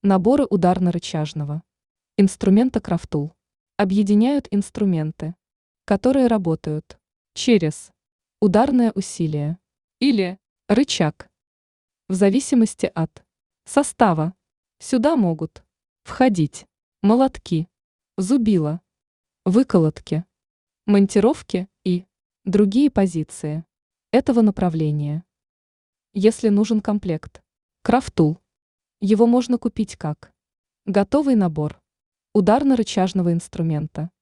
Наборы ударно-рычажного инструмента Крафтул объединяют инструменты, которые работают через ударное усилие или рычаг в зависимости от состава. Сюда могут входить молотки, зубила, выколотки, монтировки и другие позиции этого направления. Если нужен комплект Крафтул, его можно купить как готовый набор ударно-рычажного инструмента